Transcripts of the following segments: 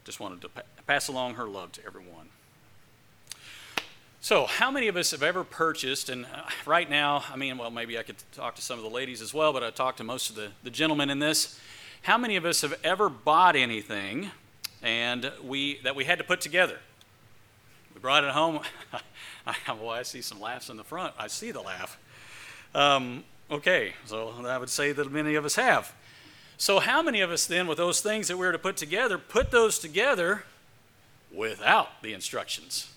just wanted to pass along her love to everyone. So how many of us have ever purchased, and right now, maybe I could talk to some of the ladies as well, but I talked to most of the gentlemen in this. How many of us have ever bought anything and we had to put together? We brought it home. I see some laughs in the front. I see the laugh. Okay, so I would say that many of us have. So how many of us then, with those things that we were to put those together without the instructions?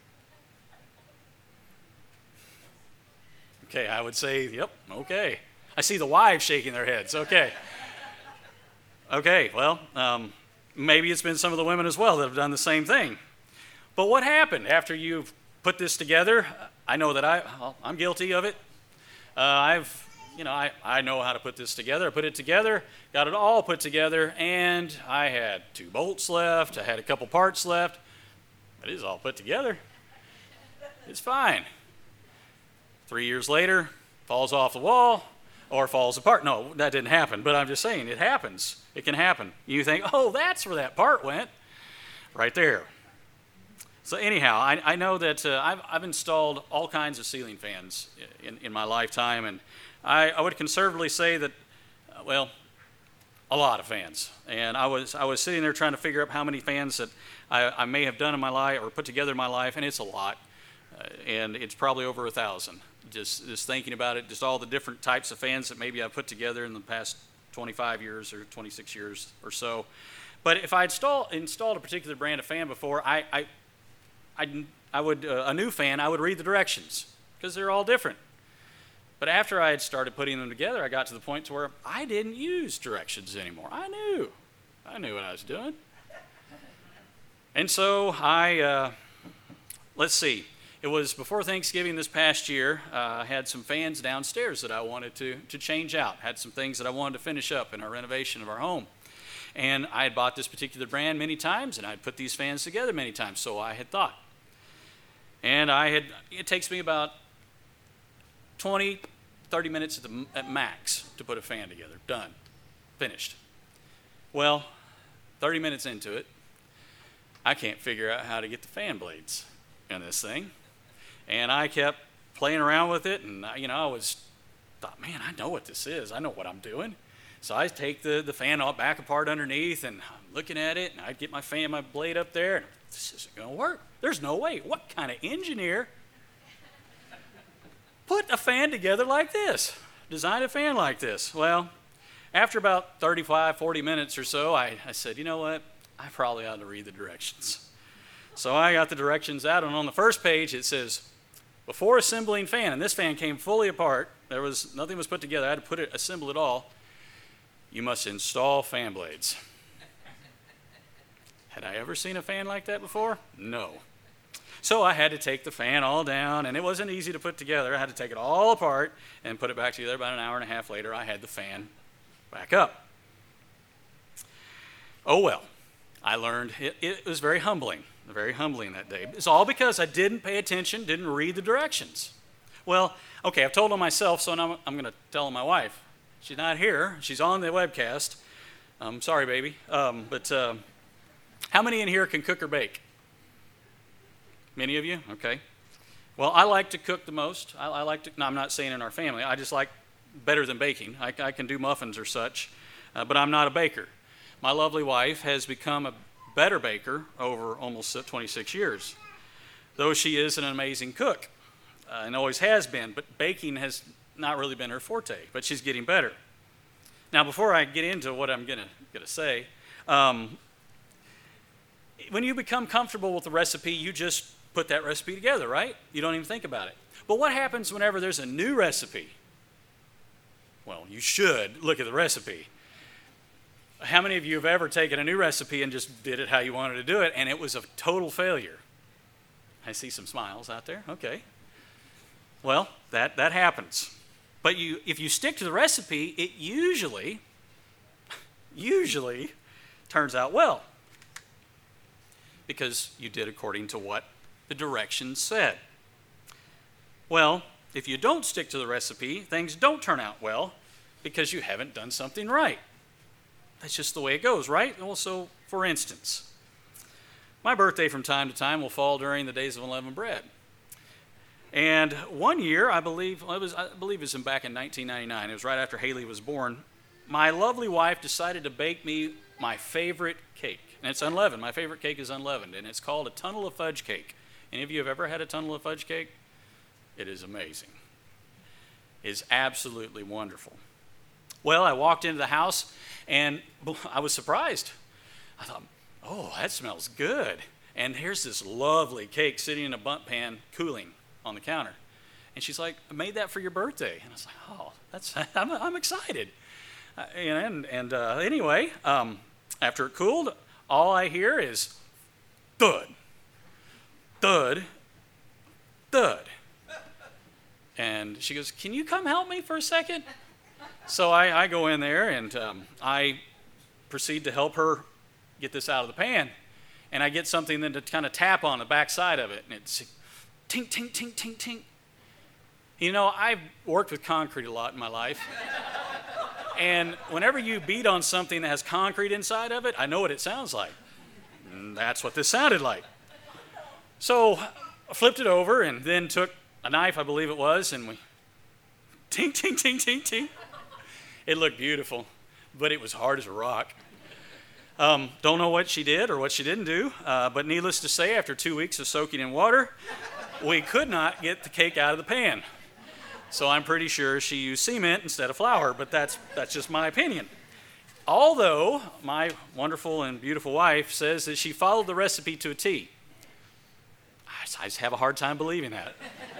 Okay, I would say, yep, okay. I see the wives shaking their heads, okay. Okay, well, maybe it's been some of the women as well that have done the same thing. But what happened after you've put this together? I know that I'm guilty of it. I know how to put this together. I put it together, got it all put together, and I had 2 bolts left. I had a couple parts left. It is all put together. It's fine. 3 years later, falls off the wall or falls apart. No, that didn't happen, but I'm just saying it happens. It can happen. You think, oh, that's where that part went. Right there. So anyhow, I know that I've installed all kinds of ceiling fans in my lifetime, and I would conservatively say that, a lot of fans. And I was sitting there trying to figure out how many fans that I may have done in my life or put together in my life, and it's a lot. And it's probably over 1,000. Just thinking about it, just all the different types of fans that maybe I've put together in the past 25 years or 26 years or so. But if I installed a particular brand of fan before, I would a new fan, I would read the directions because they're all different. But after I had started putting them together, I got to the point to where I didn't use directions anymore. I knew what I was doing. And so let's see. It was before Thanksgiving this past year. I had some fans downstairs that I wanted to change out. Had some things that I wanted to finish up in our renovation of our home. And I had bought this particular brand many times, and I'd put these fans together many times, so I had thought. And it takes me about 20, 30 minutes at max to put a fan together. Done. Finished. Well, 30 minutes into it, I can't figure out how to get the fan blades in this thing. And I kept playing around with it, and I thought, man, I know what this is. I know what I'm doing. So I take the fan all back apart underneath, and I'm looking at it, and I'd get my blade up there, and this isn't going to work. There's no way. What kind of engineer put a fan together like this, design a fan like this? Well, after about 35, 40 minutes or so, I said, you know what? I probably ought to read the directions. So I got the directions out, and on the first page it says, before assembling fan, and this fan came fully apart, nothing was put together, I had to assemble it all, you must install fan blades. Had I ever seen a fan like that before? No. So I had to take the fan all down, and it wasn't easy to put together. I had to take it all apart and put it back together. About an hour and a half later, I had the fan back up. Oh well, I learned it was very humbling that day. It's all because I didn't pay attention, didn't read the directions. Well, okay, I've told on myself, so now I'm going to tell on my wife. She's not here. She's on the webcast. Sorry, baby. But how many in here can cook or bake? Many of you? Okay. Well, I like to cook the most. No, I'm not saying in our family. I just like better than baking. I can do muffins or such, but I'm not a baker. My lovely wife has become a better baker over almost 26 years, though she is an amazing cook and always has been, but baking has not really been her forte, but she's getting better. Now, before I get into what I'm going to say, when you become comfortable with the recipe, you just put that recipe together, right? You don't even think about it. But what happens whenever there's a new recipe? Well, you should look at the recipe. How many of you have ever taken a new recipe and just did it how you wanted to do it, and it was a total failure? I see some smiles out there. Okay. Well, that happens. But if you stick to the recipe, it usually turns out well, because you did according to what the directions said. Well, if you don't stick to the recipe, things don't turn out well because you haven't done something right. That's just the way it goes, right? Also, for instance, My birthday from time to time will fall during the days of unleavened bread. And one year, I believe it was back in 1999. It was right after Haley was born. My lovely wife decided to bake me my favorite cake. And it's unleavened. My favorite cake is unleavened. And it's called a tunnel of fudge cake. Any of you have ever had a tunnel of fudge cake? It is amazing. It is absolutely wonderful. Well, I walked into the house and I was surprised. I thought, oh, that smells good. And here's this lovely cake sitting in a bundt pan cooling on the counter. And she's like, I made that for your birthday. And I was like, oh, I'm excited. Anyway, after it cooled, all I hear is thud, thud, thud. And she goes, can you come help me for a second? So I go in there and I proceed to help her get this out of the pan. And I get something then to kind of tap on the back side of it. And it's tink, tink, tink, tink, tink. You know, I've worked with concrete a lot in my life. And whenever you beat on something that has concrete inside of it, I know what it sounds like. And that's what this sounded like. So I flipped it over and then took a knife, I believe it was, and we tink, tink, tink, tink, tink. It looked beautiful, but it was hard as a rock. Don't know what she did or what she didn't do, but needless to say, after 2 weeks of soaking in water, we could not get the cake out of the pan. So I'm pretty sure she used cement instead of flour, but that's just my opinion. Although my wonderful and beautiful wife says that she followed the recipe to a T. I just have a hard time believing that.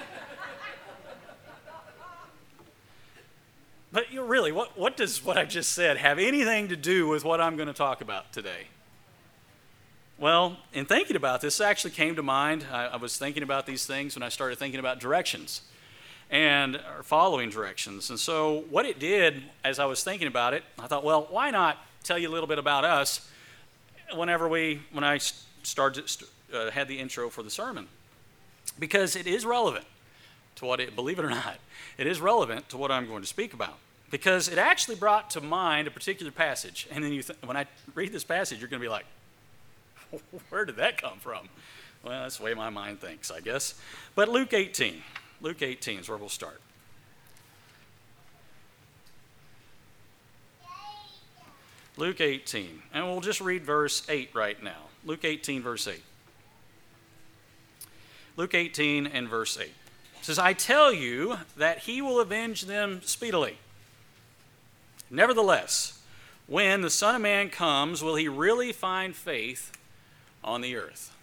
But really, what does what I just said have anything to do with what I'm going to talk about today? Well, in thinking about this, it actually came to mind. I was thinking about these things when I started thinking about directions and following directions. And so what it did, as I was thinking about it, I thought, well, why not tell you a little bit about us when I had the intro for the sermon? Because it is relevant to believe it or not, it is relevant to what I'm going to speak about. Because it actually brought to mind a particular passage. And then when I read this passage, you're going to be like, where did that come from? Well, that's the way my mind thinks, I guess. But Luke 18 is where we'll start. Luke 18, and we'll just read verse 8 right now. Luke 18, verse 8. Luke 18 and verse 8. It says, I tell you that he will avenge them speedily. Nevertheless, when the Son of Man comes, will he really find faith on the earth?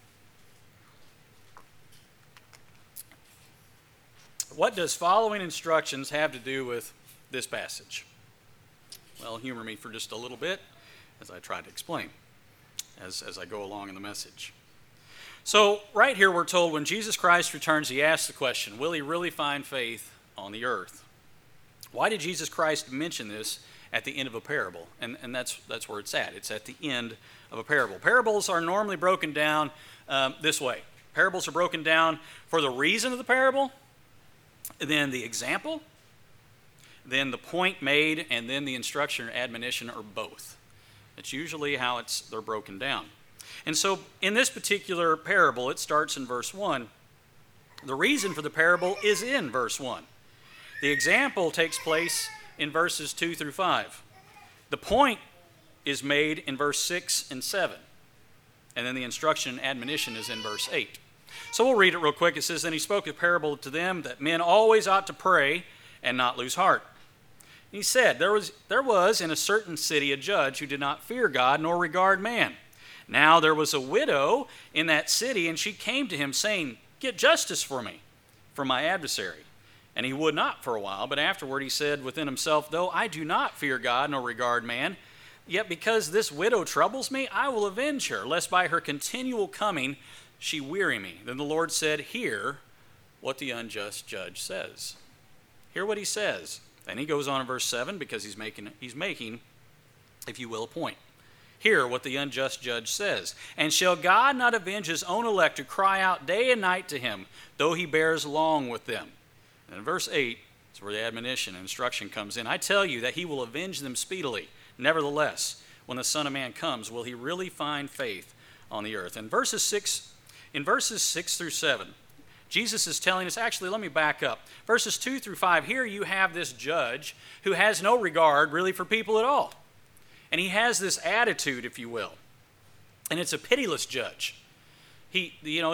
What does following instructions have to do with this passage? Well, humor me for just a little bit as I try to explain as I go along in the message. So right here we're told when Jesus Christ returns, he asks the question, will he really find faith on the earth? Why did Jesus Christ mention this at the end of a parable? And that's where it's at. It's at the end of a parable. Parables are normally broken down this way. Parables are broken down for the reason of the parable, then the example, then the point made, and then the instruction or admonition, or both. It's usually how they're broken down. And so in this particular parable, it starts in verse 1. The reason for the parable is in verse 1. The example takes place in verses 2 through 5. The point is made in verse 6 and 7. And then the instruction and admonition is in verse 8. So we'll read it real quick. It says, then he spoke a parable to them that men always ought to pray and not lose heart. He said, there was in a certain city a judge who did not fear God nor regard man. Now there was a widow in that city, and she came to him, saying, get justice for me, for my adversary. And he would not for a while, but afterward he said within himself, though I do not fear God nor regard man, yet because this widow troubles me, I will avenge her, lest by her continual coming she weary me. Then the Lord said, hear what the unjust judge says. Hear what he says. Then he goes on in verse 7, because he's making, if you will, a point. Hear what the unjust judge says. And shall God not avenge his own elect who cry out day and night to him, though he bears long with them? And in verse 8 is where the admonition and instruction comes in. I tell you that he will avenge them speedily. Nevertheless, when the Son of Man comes, will he really find faith on the earth. In verses 6 through 7, Jesus is telling us, actually, let me back up. Verses 2 through 5, here you have this judge who has no regard really for people at all. And he has this attitude, if you will. And it's a pitiless judge. He's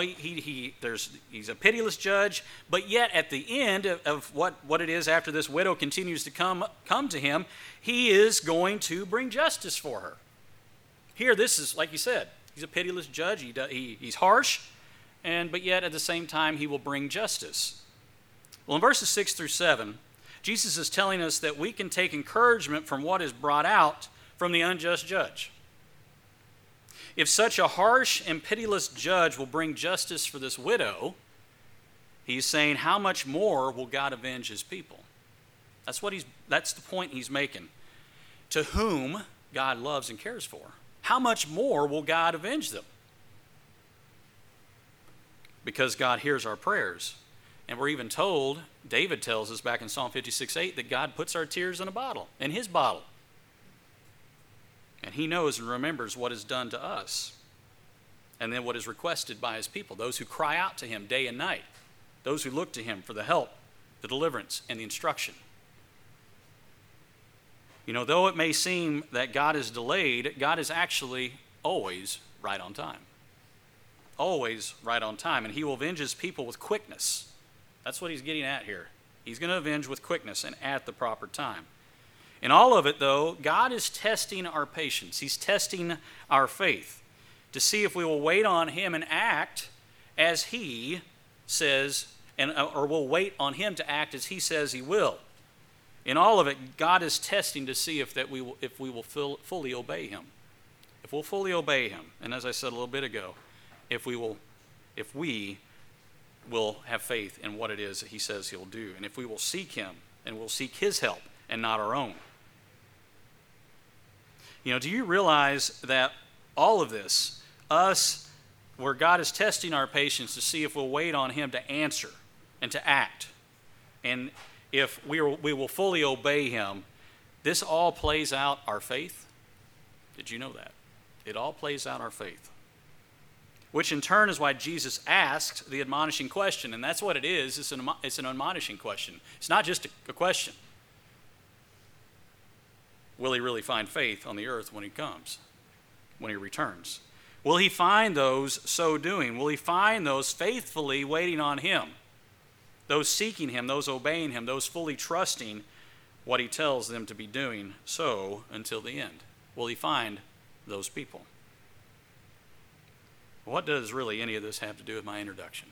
a pitiless judge, but yet at the end of what it is after this widow continues to come to him, he is going to bring justice for her. Here, this is, like you said, he's a pitiless judge. He's harsh, but yet at the same time, he will bring justice. Well, in verses 6 through 7, Jesus is telling us that we can take encouragement from what is brought out from the unjust judge. If such a harsh and pitiless judge will bring justice for this widow, he's saying, how much more will God avenge his people? That's the point he's making. To whom God loves and cares for. How much more will God avenge them? Because God hears our prayers. And we're even told, David tells us back in Psalm 56:8, that God puts our tears in a bottle, in his bottle. And he knows and remembers what is done to us. And then what is requested by his people, those who cry out to him day and night, those who look to him for the help, the deliverance, and the instruction. Though it may seem that God is delayed, God is actually always right on time. Always right on time. And he will avenge his people with quickness. That's what he's getting at here. He's going to avenge with quickness and at the proper time. In all of it, though, God is testing our patience. He's testing our faith to see if we will wait on him and act as he says, or we'll wait on him to act as he says he will. In all of it, God is testing to see if we will fully obey him. If we'll fully obey him, and as I said a little bit ago, if we will have faith in what it is that he says he'll do, and if we will seek him and we'll seek his help and not our own. Do you realize that all of this, where God is testing our patience to see if we'll wait on him to answer and to act, and if we will fully obey him, this all plays out our faith? Did you know that? It all plays out our faith. Which in turn is why Jesus asked the admonishing question, and that's what it is. It's an admonishing question. It's not just a question. Will he really find faith on the earth when he comes, when he returns? Will he find those so doing? Will he find those faithfully waiting on him? Those seeking him, those obeying him, those fully trusting what he tells them to be doing so until the end? Will he find those people? What does really any of this have to do with my introduction?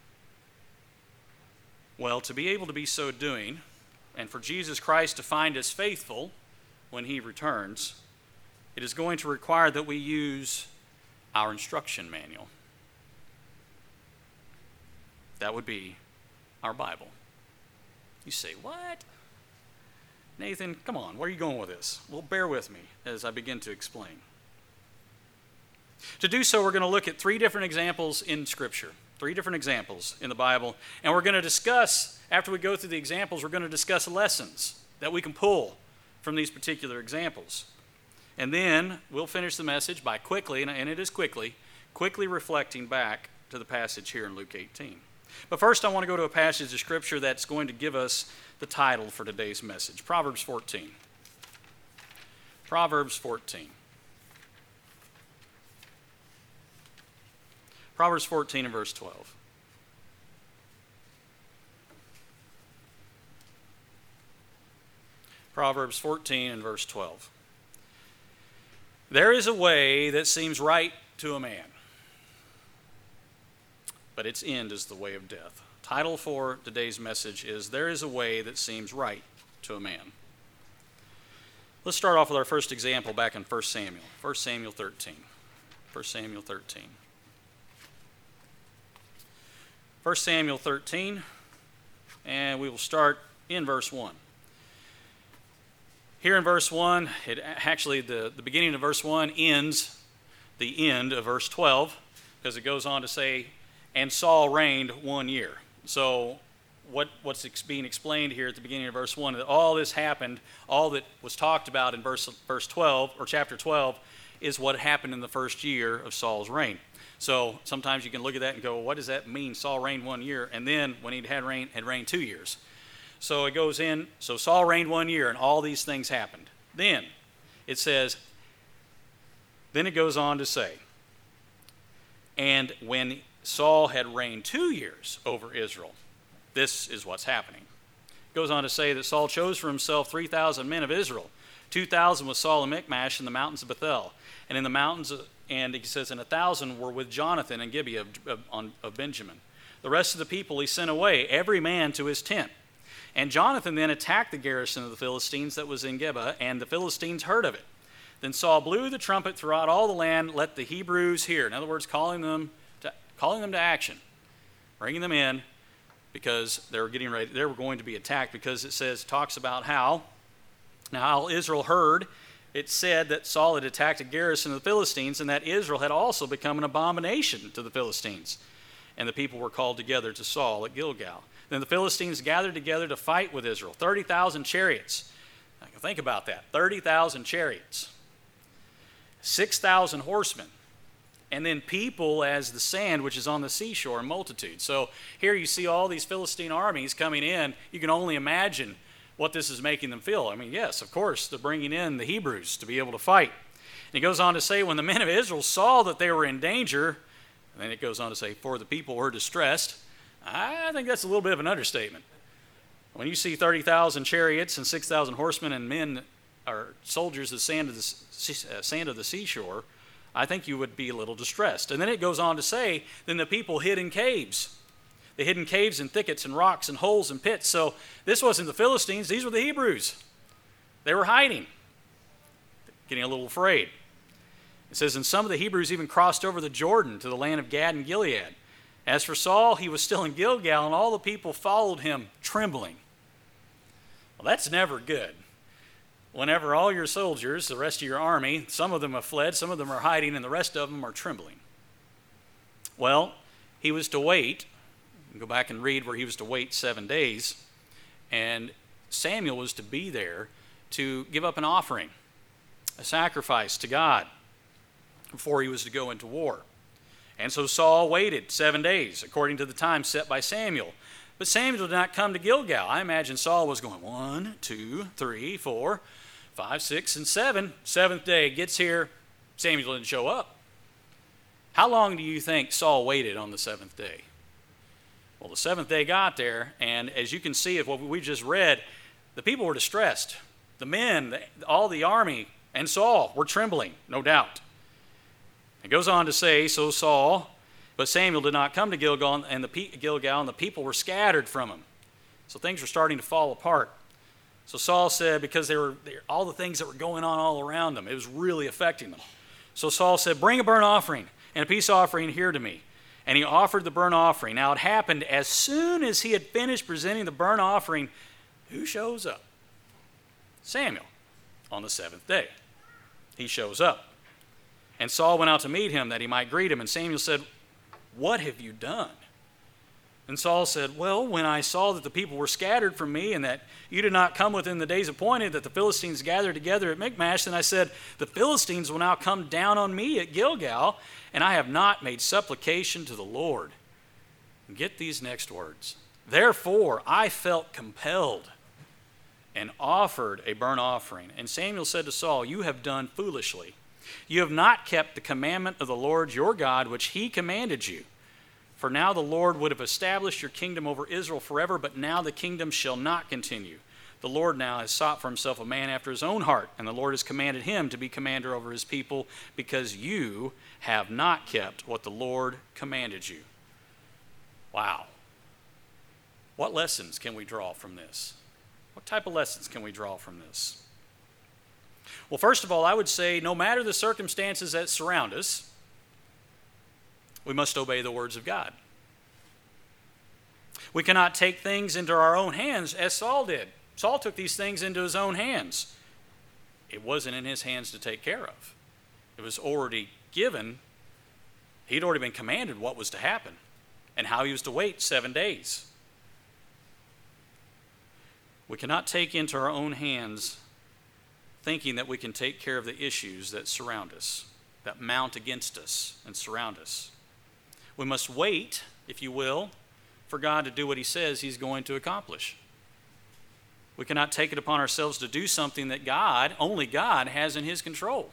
Well, to be able to be so doing, and for Jesus Christ to find us faithful when he returns, it is going to require that we use our instruction manual. That would be our Bible. You say, what? Nathan, come on, where are you going with this? Well, bear with me as I begin to explain. To do so, we're going to look at 3 different examples in Scripture, 3 different examples in the Bible, and we're going to discuss, after we go through the examples, we're going to discuss lessons that we can pull from these particular examples. And then we'll finish the message by quickly reflecting back to the passage here in Luke 18. But first, I want to go to a passage of Scripture that's going to give us the title for today's message, Proverbs 14. Proverbs 14. Proverbs 14 and verse 12. Proverbs 14 and verse 12. There is a way that seems right to a man, but its end is the way of death. Title for today's message is There is a Way That Seems Right to a Man. Let's start off with our first example back in 1 Samuel. 1 Samuel 13. 1 Samuel 13. 1 Samuel 13, and we will start in verse 1. Here in verse 1, the beginning of verse 1 ends the end of verse 12, because it goes on to say, and Saul reigned 1 year. So what's being explained here at the beginning of verse 1, that all this happened, all that was talked about in verse 12, or chapter 12, is what happened in the first year of Saul's reign. So sometimes you can look at that and go, what does that mean? Saul reigned 1 year, and then when he had reigned 2 years. So it goes in, so Saul reigned 1 year, and all these things happened. Then it says, then it goes on to say, and when Saul had reigned 2 years over Israel, this is what's happening. It goes on to say that Saul chose for himself 3,000 men of Israel. 2,000 with Saul in Michmash in the mountains of Bethel. And in the mountains, and he says, and 1,000 were with Jonathan in Gibeah of Benjamin. The rest of the people he sent away, every man to his tent. And Jonathan then attacked the garrison of the Philistines that was in Gibeah, and the Philistines heard of it. Then Saul blew the trumpet throughout all the land, let the Hebrews hear. In other words, calling them to action, bringing them in, because they were getting ready. They were going to be attacked, because it talks about how Israel heard. It said that Saul had attacked a garrison of the Philistines, and that Israel had also become an abomination to the Philistines. And the people were called together to Saul at Gilgal. Then the Philistines gathered together to fight with Israel, 30,000 chariots. Now, think about that, 30,000 chariots, 6,000 horsemen, and then people as the sand which is on the seashore in multitude. So here you see all these Philistine armies coming in. You can only imagine what this is making them feel. I mean, yes, of course, they're bringing in the Hebrews to be able to fight. And he goes on to say, when the men of Israel saw that they were in danger, and then it goes on to say, for the people were distressed. I think that's a little bit of an understatement. When you see 30,000 chariots and 6,000 horsemen and men or soldiers the sand of the seashore, I think you would be a little distressed. And then it goes on to say, then the people hid in caves. They hid in caves and thickets and rocks and holes and pits. So this wasn't the Philistines, these were the Hebrews. They were hiding, getting a little afraid. It says, and some of the Hebrews even crossed over the Jordan to the land of Gad and Gilead. As for Saul, he was still in Gilgal, and all the people followed him trembling. Well, that's never good. Whenever all your soldiers, the rest of your army, some of them have fled, some of them are hiding, and the rest of them are trembling. Well, he was to wait. Go back and read where he was to wait 7 days. And Samuel was to be there to give up an offering, a sacrifice to God, before he was to go into war. And so Saul waited 7 days, according to the time set by Samuel. But Samuel did not come to Gilgal. I imagine Saul was going 1, 2, 3, 4, 5, 6, and 7. Seventh day gets here, Samuel didn't show up. How long do you think Saul waited on the seventh day? Well, the seventh day got there, and as you can see of what we just read, the people were distressed. The men, all the army, and Saul were trembling, no doubt. It goes on to say, but Samuel did not come to Gilgal, and the people were scattered from him. So things were starting to fall apart. So Saul said, because they were all the things that were going on all around them, it was really affecting them. So Saul said, bring a burnt offering and a peace offering here to me. And he offered the burnt offering. Now it happened as soon as he had finished presenting the burnt offering, who shows up? Samuel, on the seventh day. He shows up. And Saul went out to meet him that he might greet him. And Samuel said, what have you done? And Saul said, well, when I saw that the people were scattered from me and that you did not come within the days appointed, that the Philistines gathered together at Michmash, then I said, the Philistines will now come down on me at Gilgal, and I have not made supplication to the Lord. And get these next words. Therefore, I felt compelled and offered a burnt offering. And Samuel said to Saul, you have done foolishly. You have not kept the commandment of the Lord your God, which he commanded you. For now the Lord would have established your kingdom over Israel forever, but now the kingdom shall not continue. The Lord now has sought for himself a man after his own heart, and the Lord has commanded him to be commander over his people, because you have not kept what the Lord commanded you. Wow. What lessons can we draw from this? What type of lessons can we draw from this? Well, first of all, I would say no matter the circumstances that surround us, we must obey the words of God. We cannot take things into our own hands as Saul did. Saul took these things into his own hands. It wasn't in his hands to take care of. It was already given. He'd already been commanded what was to happen and how he was to wait 7 days. We cannot take into our own hands thinking that we can take care of the issues that surround us. that mount against us and surround us. We must wait, if you will, for God to do what he says he's going to accomplish. We cannot take it upon ourselves to do something that only God has in his control,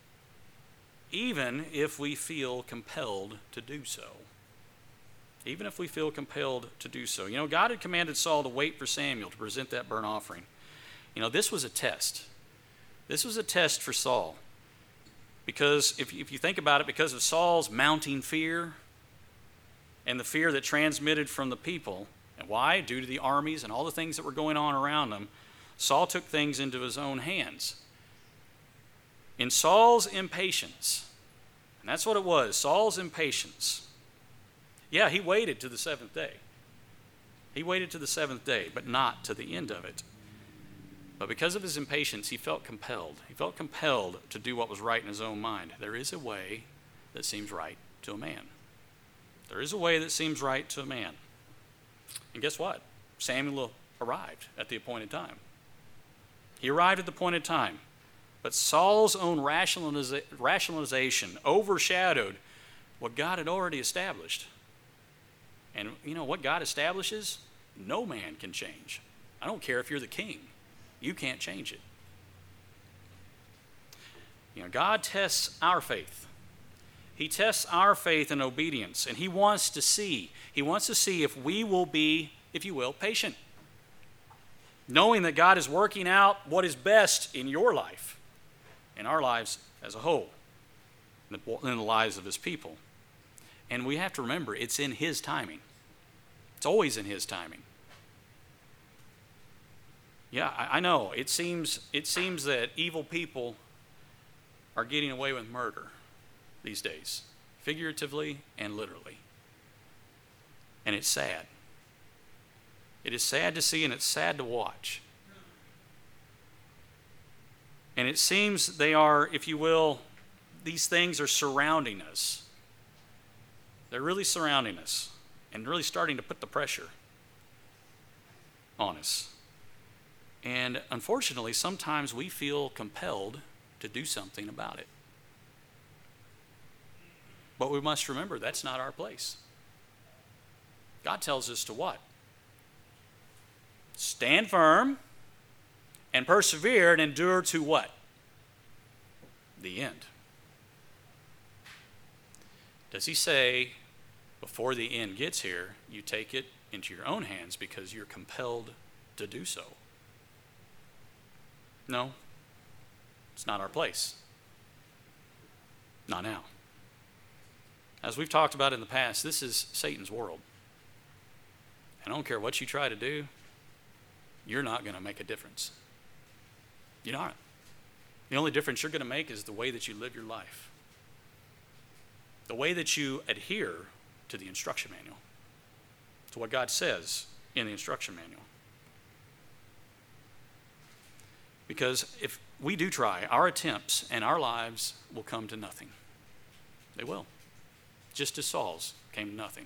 even if we feel compelled to do so. Even if we feel compelled to do so. You know, God had commanded Saul to wait for Samuel to present that burnt offering. You know, this was a test. This was a test for Saul. Because if you think about it, because of Saul's mounting fear and the fear that transmitted from the people, and why? Due to the armies and all the things that were going on around him, Saul took things into his own hands. In Saul's impatience, and that's what it was, Saul's impatience. Yeah, he waited to the seventh day. He waited to the seventh day, but not to the end of it. But because of his impatience, he felt compelled. He felt compelled to do what was right in his own mind. There is a way that seems right to a man. There is a way that seems right to a man. And guess what? Samuel arrived at the appointed time. He arrived at the appointed time. But Saul's own rationalization overshadowed what God had already established. And you know what God establishes? No man can change. I don't care if you're the king. You can't change it. You know, God tests our faith. He tests our faith and obedience, and he wants to see if we will be, if you will, patient. Knowing that God is working out what is best in your life, in our lives as a whole, in the lives of his people. And we have to remember, it's in his timing. It's always in his timing. Yeah, I know. It seems that evil people are getting away with murder these days, figuratively and literally. And it's sad. It is sad to see, and it's sad to watch. And it seems they are, if you will, these things are surrounding us. They're really surrounding us and really starting to put the pressure on us. And unfortunately, sometimes we feel compelled to do something about it. But we must remember that's not our place. God tells us to what? Stand firm and persevere and endure to what? The end. Does he say, before the end gets here, you take it into your own hands because you're compelled to do so? No, it's not our place. Not now. As we've talked about in the past, this is Satan's world. I don't care what you try to do, you're not going to make a difference. You're not. The only difference you're going to make is the way that you live your life. The way that you adhere to the instruction manual, to what God says in the instruction manual. Because if we do try, our attempts and our lives will come to nothing. They will. Just as Saul's came to nothing.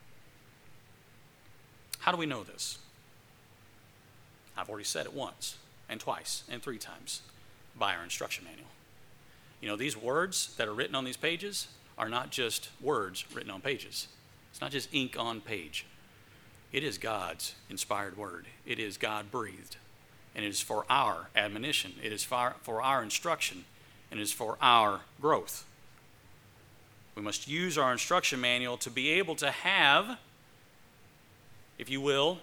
How do we know this? I've already said it once and twice and 3 times. By our instruction manual. You know, these words that are written on these pages are not just words written on pages. It's not just ink on page. It is God's inspired word. It is God-breathed. And it is for our admonition. It is for our instruction. And it is for our growth. We must use our instruction manual to be able to have, if you will,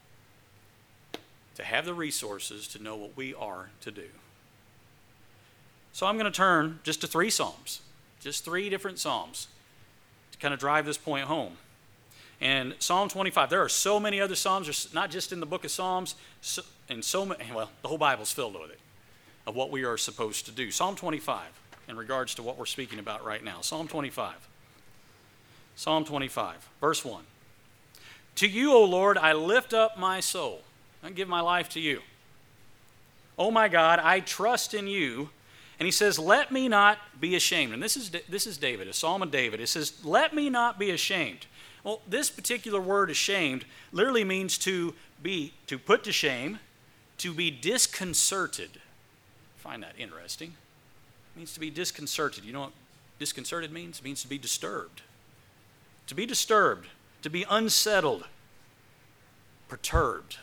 to have the resources to know what we are to do. So I'm going to turn just to 3 Psalms, just 3 different Psalms to kind of drive this point home. And Psalm 25, there are so many other Psalms, not just in the book of Psalms, the whole Bible's filled with it, of what we are supposed to do. Psalm 25, in regards to what we're speaking about right now. Psalm 25. Psalm 25, verse 1. To you, O Lord, I lift up my soul. I give my life to you. O my God, I trust in you. And he says, let me not be ashamed. And this is David, a psalm of David. It says, let me not be ashamed. Well, this particular word, ashamed, literally means to put to shame, to be disconcerted. I find that interesting. It means to be disconcerted. You know what disconcerted means? It means to be disturbed. To be disturbed, to be unsettled, perturbed.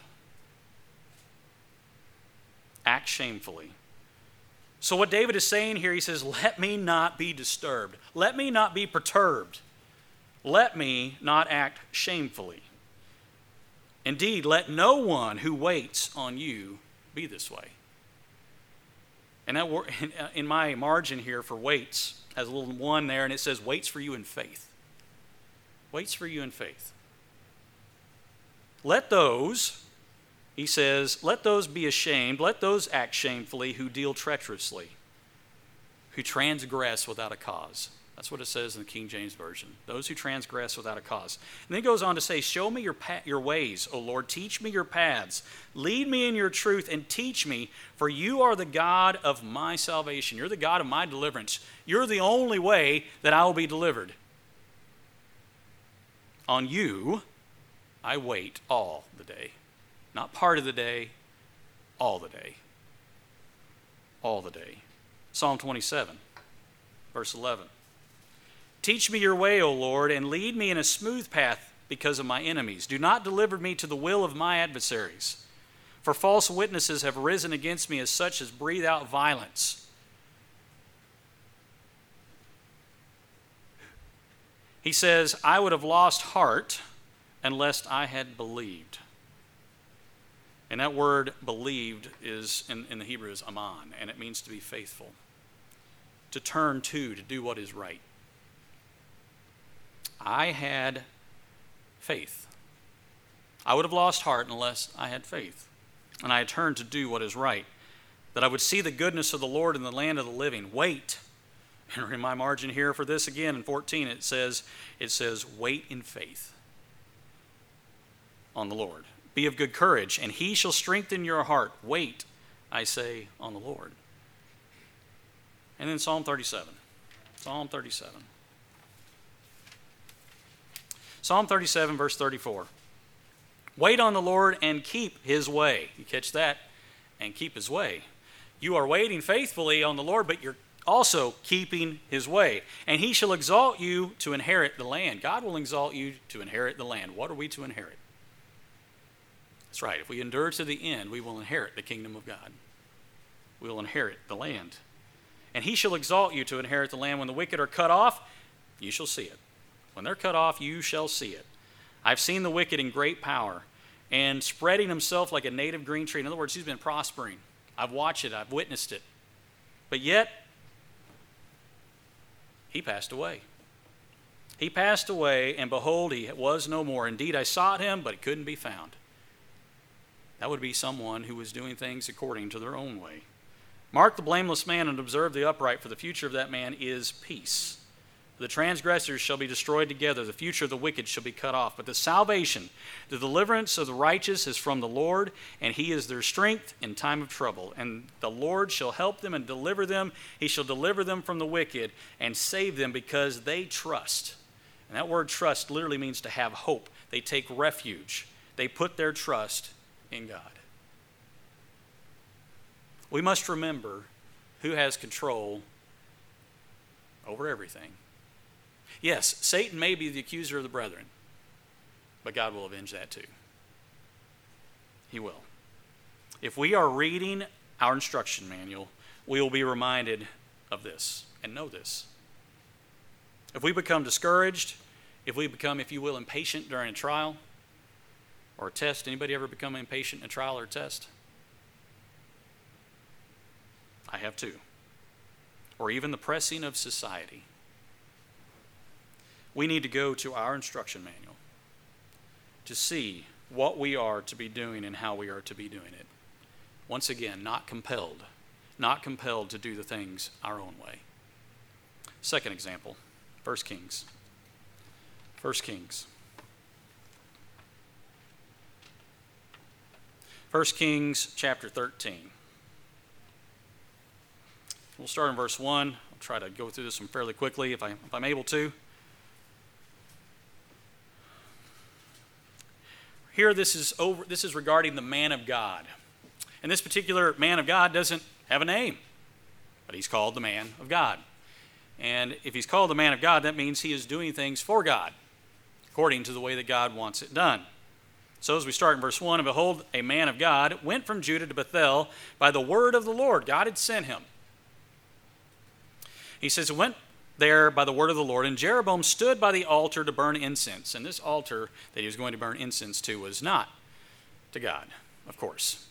Act shamefully. So what David is saying here, he says, let me not be disturbed. Let me not be perturbed. Let me not act shamefully. Indeed, let no one who waits on you be this way. And that in my margin here for waits has a little one there, and it says waits for you in faith. Waits for you in faith. Let those, he says, let those be ashamed, let those act shamefully who deal treacherously, who transgress without a cause. That's what it says in the King James Version. Those who transgress without a cause. And then he goes on to say, show me your ways, O Lord. Teach me your paths. Lead me in your truth and teach me, for you are the God of my salvation. You're the God of my deliverance. You're the only way that I will be delivered. On you, I wait all the day. Not part of the day, all the day. All the day. Psalm 27, verse 11. Teach me your way, O Lord, and lead me in a smooth path because of my enemies. Do not deliver me to the will of my adversaries. For false witnesses have risen against me as such as breathe out violence. He says, I would have lost heart unless I had believed. And that word believed is in the Hebrew is aman, and it means to be faithful, to turn to do what is right. I had faith. I would have lost heart unless I had faith. And I had turned to do what is right, that I would see the goodness of the Lord in the land of the living. Wait. And in my margin here for this again in 14, it says, wait in faith on the Lord. Be of good courage, and he shall strengthen your heart. Wait, I say, on the Lord. And then Psalm 37. Psalm 37. Psalm 37, verse 34. Wait on the Lord and keep his way. You catch that? And keep his way. You are waiting faithfully on the Lord, but you're also keeping his way. And he shall exalt you to inherit the land. God will exalt you to inherit the land. What are we to inherit? That's right. If we endure to the end, we will inherit the kingdom of God. We will inherit the land. And he shall exalt you to inherit the land. When the wicked are cut off, you shall see it. When they're cut off, you shall see it. I've seen the wicked in great power and spreading himself like a native green tree. In other words, he's been prospering. I've watched it. I've witnessed it. But yet, he passed away. He passed away, and behold, he was no more. Indeed, I sought him, but he couldn't be found. That would be someone who was doing things according to their own way. Mark the blameless man and observe the upright, for the future of that man is peace. The transgressors shall be destroyed together. The future of the wicked shall be cut off. But the salvation, the deliverance of the righteous is from the Lord, and he is their strength in time of trouble. And the Lord shall help them and deliver them. He shall deliver them from the wicked and save them because they trust. And that word trust literally means to have hope. They take refuge. They put their trust in God. We must remember who has control over everything. Yes, Satan may be the accuser of the brethren, but God will avenge that too. He will. If we are reading our instruction manual, we will be reminded of this and know this. If we become discouraged, if we become, if you will, impatient during a trial or a test, anybody ever become impatient in a trial or a test? I have too. Or even the pressing of society. We need to go to our instruction manual to see what we are to be doing and how we are to be doing it. Once again, not compelled to do the things our own way. Second example, 1 Kings. 1 Kings. 1 Kings chapter 13. We'll start in verse 1. I'll try to go through this one fairly quickly if I'm able to. Here, this is regarding the man of God. And this particular man of God doesn't have a name, but he's called the man of God. And if he's called the man of God, that means he is doing things for God, according to the way that God wants it done. So as we start in verse 1, and behold, a man of God went from Judah to Bethel by the word of the Lord. God had sent him. He says, went there by the word of the Lord, and Jeroboam stood by the altar to burn incense. And this altar that he was going to burn incense to was not to God, of course.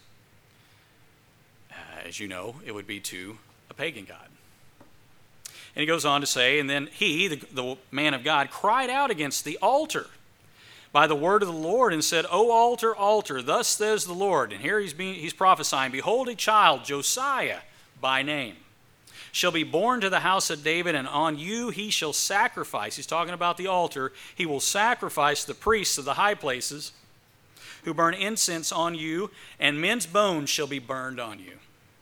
As you know, it would be to a pagan god. And he goes on to say, and then he, the man of God, cried out against the altar by the word of the Lord and said, O altar, altar, thus says the Lord. And here he's prophesying, behold, a child, Josiah by name, shall be born to the house of David, and on you he shall sacrifice. He's talking about the altar. He will sacrifice the priests of the high places who burn incense on you, and men's bones shall be burned on you.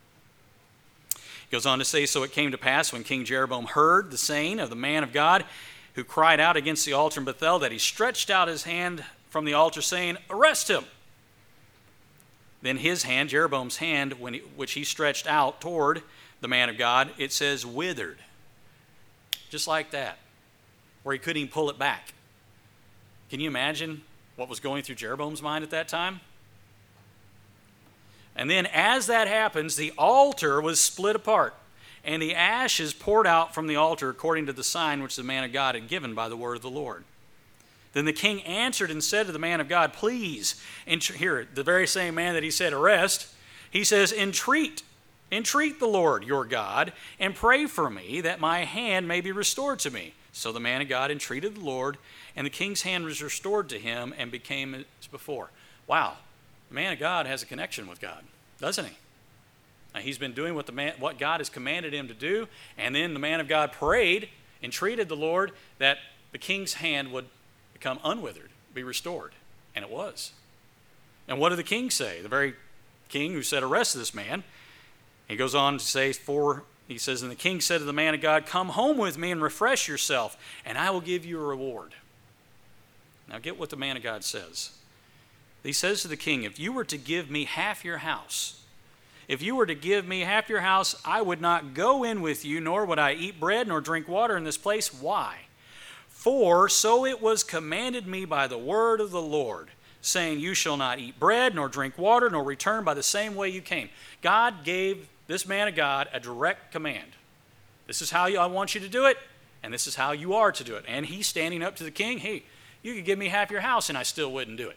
He goes on to say, so it came to pass when King Jeroboam heard the saying of the man of God who cried out against the altar in Bethel, that he stretched out his hand from the altar, saying, arrest him. Then his hand, Jeroboam's hand, which he stretched out toward the man of God, it says withered. Just like that, where he couldn't even pull it back. Can you imagine what was going through Jeroboam's mind at that time? And then as that happens, the altar was split apart, and the ashes poured out from the altar according to the sign which the man of God had given by the word of the Lord. Then the king answered and said to the man of God, please, here, the very same man that he said arrest, he says, entreat the Lord your God, and pray for me that my hand may be restored to me. So the man of God entreated the Lord, and the king's hand was restored to him and became as before. Wow, the man of God has a connection with God, doesn't he? Now, he's been doing what God has commanded him to do, and then the man of God prayed, entreated the Lord that the king's hand would become unwithered, be restored, and it was. And what did the king say? The very king who said, arrest this man. He goes on to say, he says, and the king said to the man of God, come home with me and refresh yourself, and I will give you a reward. Now get what the man of God says. He says to the king, if you were to give me half your house, I would not go in with you, nor would I eat bread nor drink water in this place. Why? For so it was commanded me by the word of the Lord, saying, you shall not eat bread nor drink water, nor return by the same way you came. God gave this man of God a direct command. This is how I want you to do it, and this is how you are to do it. And he's standing up to the king, hey, you could give me half your house and I still wouldn't do it.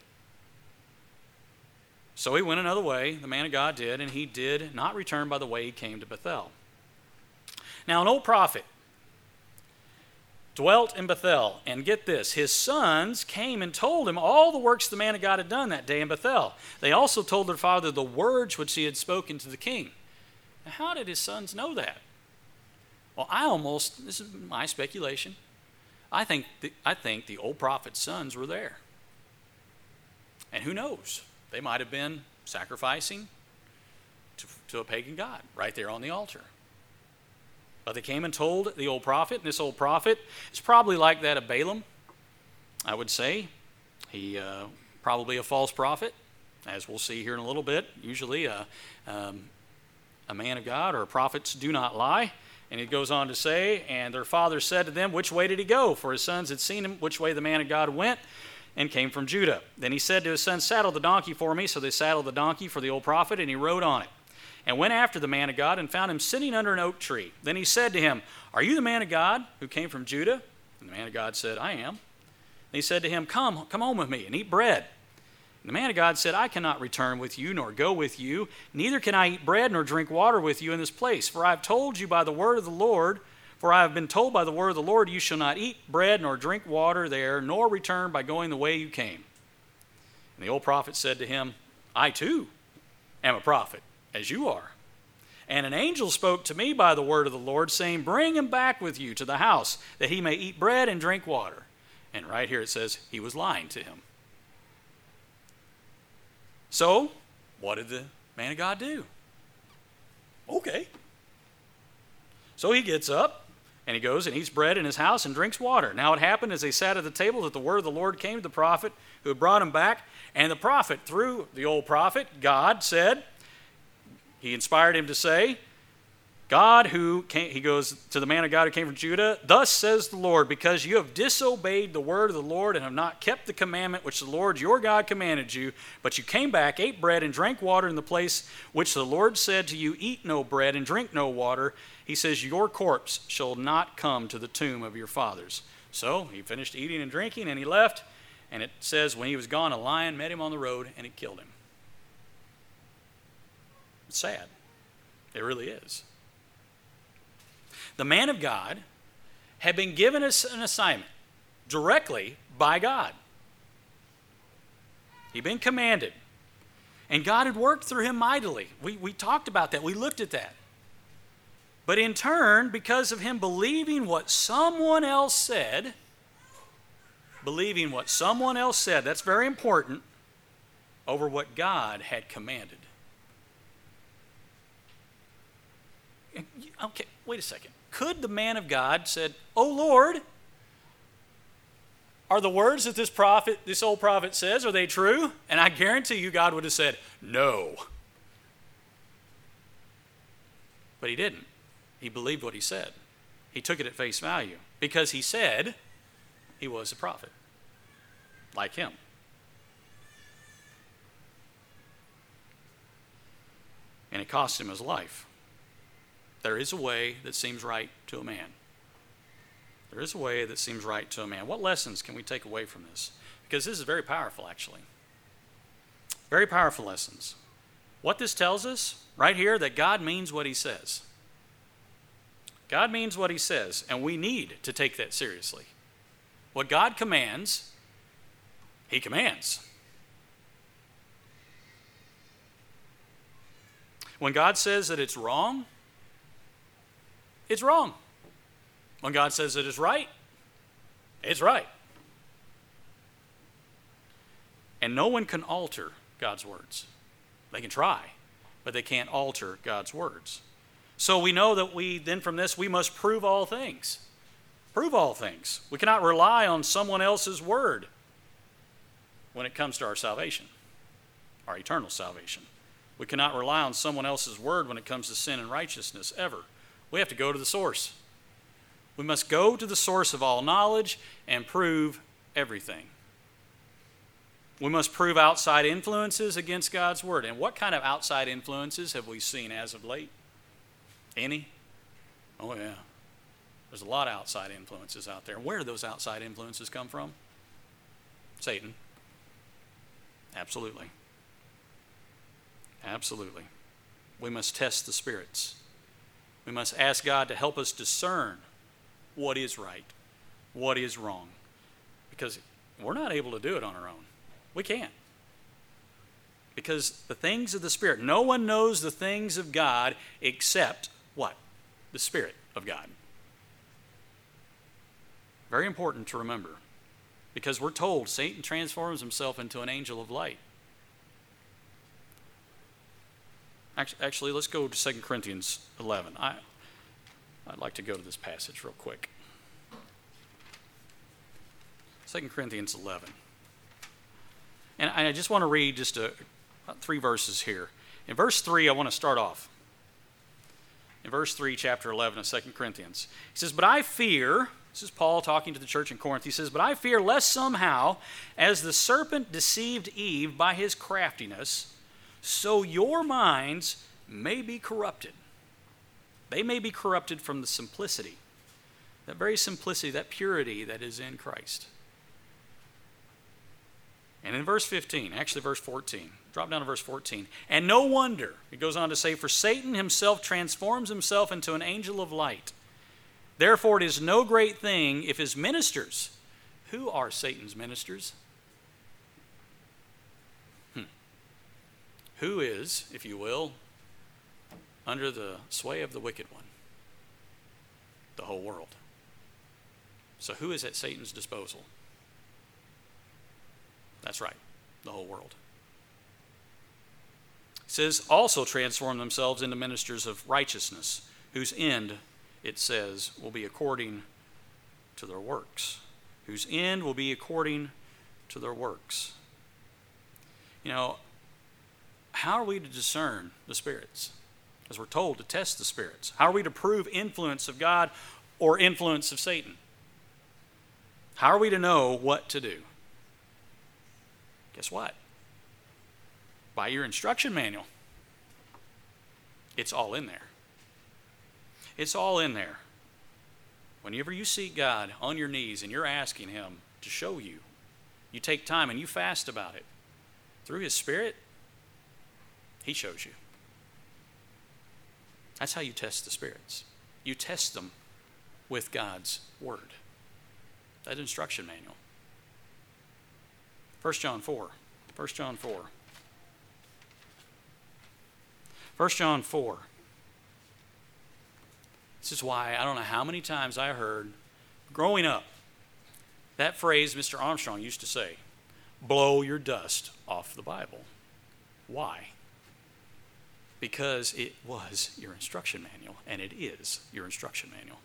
So he went another way, the man of God did, and he did not return by the way he came to Bethel. Now an old prophet dwelt in Bethel, and get this, his sons came and told him all the works the man of God had done that day in Bethel. They also told their father the words which he had spoken to the king. Now, how did his sons know that? Well, this is my speculation, I think the old prophet's sons were there. And who knows? They might have been sacrificing to a pagan god right there on the altar. But they came and told the old prophet, and this old prophet is probably like that of Balaam, I would say. He probably a false prophet, as we'll see here in a little bit. Usually a man of God or prophets do not lie. And he goes on to say, and their father said to them, which way did he go? For his sons had seen him, which way the man of God went, and came from Judah. Then he said to his son, saddle the donkey for me. So they saddled the donkey for the old prophet, and he rode on it, and went after the man of God, and found him sitting under an oak tree. Then he said to him, are you the man of God who came from Judah? And the man of God said, I am. And he said to him, come home with me and eat bread. And the man of God said, I cannot return with you, nor go with you, neither can I eat bread nor drink water with you in this place. For I have told you by the word of the Lord, for I have been told by the word of the Lord, you shall not eat bread nor drink water there, nor return by going the way you came. And the old prophet said to him, I too am a prophet, as you are. And an angel spoke to me by the word of the Lord, saying, bring him back with you to the house, that he may eat bread and drink water. And right here it says he was lying to him. So, what did the man of God do? Okay. So he gets up, and he goes and eats bread in his house and drinks water. Now it happened as they sat at the table that the word of the Lord came to the prophet who had brought him back. And the prophet, through the old prophet, God said, he inspired him to say, God who came, he goes to the man of God who came from Judah, thus says the Lord, because you have disobeyed the word of the Lord and have not kept the commandment which the Lord your God commanded you, but you came back, ate bread, and drank water in the place which the Lord said to you, eat no bread and drink no water. He says, your corpse shall not come to the tomb of your fathers. So he finished eating and drinking, and he left. And it says, when he was gone, a lion met him on the road, and it killed him. It's sad. It really is. The man of God had been given us an assignment directly by God. He'd been commanded. And God had worked through him mightily. We talked about that. We looked at that. But in turn, because of him believing what someone else said, that's very important, over what God had commanded. Okay, wait a second. Could the man of God said, "Oh Lord, are the words that this old prophet says, are they true?" And I guarantee you God would have said, "No." But he didn't. He believed what he said. He took it at face value because he said he was a prophet, like him. And it cost him his life. There is a way that seems right to a man. There is a way that seems right to a man. What lessons can we take away from this? Because this is very powerful, actually. Very powerful lessons. What this tells us right here, that God means what he says. God means what he says, and we need to take that seriously. What God commands, he commands. When God says that it's wrong, it's wrong. When God says that it's right, it's right. And no one can alter God's words. They can try, but they can't alter God's words. So we know that from this, we must prove all things. Prove all things. We cannot rely on someone else's word when it comes to our salvation, our eternal salvation. We cannot rely on someone else's word when it comes to sin and righteousness, ever. We have to go to the source. We must go to the source of all knowledge and prove everything. We must prove outside influences against God's word. And what kind of outside influences have we seen as of late? Any? Oh, yeah. There's a lot of outside influences out there. Where do those outside influences come from? Satan. Absolutely. Absolutely. We must test the spirits. We must ask God to help us discern what is right, what is wrong. Because we're not able to do it on our own. We can't. Because the things of the Spirit, no one knows the things of God except what? The Spirit of God. Very important to remember. Because we're told Satan transforms himself into an angel of light. Actually, let's go to 2 Corinthians 11. I'd like to go to this passage real quick. 2 Corinthians 11. And I just want to read just 3 verses here. In verse 3, I want to start off. In verse 3, chapter 11 of 2 Corinthians. He says, "But I fear," this is Paul talking to the church in Corinth, he says, "But I fear lest somehow, as the serpent deceived Eve by his craftiness, so your minds may be corrupted." They may be corrupted from the simplicity, that very simplicity, that purity that is in Christ. And in verse 15, actually verse 14, drop down to verse 14. "And no wonder," it goes on to say, "for Satan himself transforms himself into an angel of light. Therefore it is no great thing if his ministers," who are Satan's ministers? Who is, if you will, under the sway of the wicked one? The whole world. So who is at Satan's disposal? That's right, the whole world. It says, "also transform themselves into ministers of righteousness, whose end," it says, "will be according to their works." Whose end will be according to their works. You know, how are we to discern the spirits? As we're told to test the spirits. How are we to prove influence of God or influence of Satan? How are we to know what to do? Guess what? By your instruction manual. It's all in there. It's all in there. Whenever you seek God on your knees and you're asking Him to show you, you take time and you fast about it. Through His Spirit, He shows you. That's how you test the spirits. You test them with God's Word. That instruction manual. 1 John 4. 1 John 4. 1 John 4. This is why I don't know how many times I heard, growing up, that phrase Mr. Armstrong used to say, blow your dust off the Bible. Why? Because it was your instruction manual, and it is your instruction manual.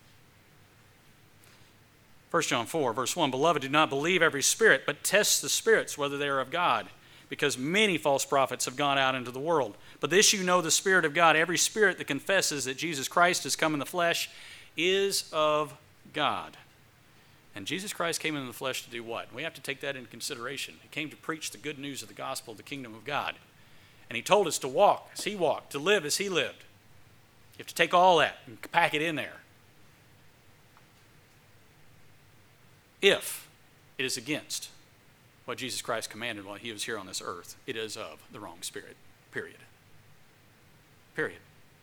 1 John 4, verse 1, Beloved, do not believe every spirit, but test the spirits, whether they are of God, because many false prophets have gone out into the world. But this you know, the Spirit of God, every spirit that confesses that Jesus Christ has come in the flesh is of God. And Jesus Christ came in the flesh to do what? We have to take that into consideration. He came to preach the good news of the gospel of the kingdom of God. And He told us to walk as He walked, to live as He lived. You have to take all that and pack it in there. If it is against what Jesus Christ commanded while He was here on this earth, it is of the wrong spirit, period. Period.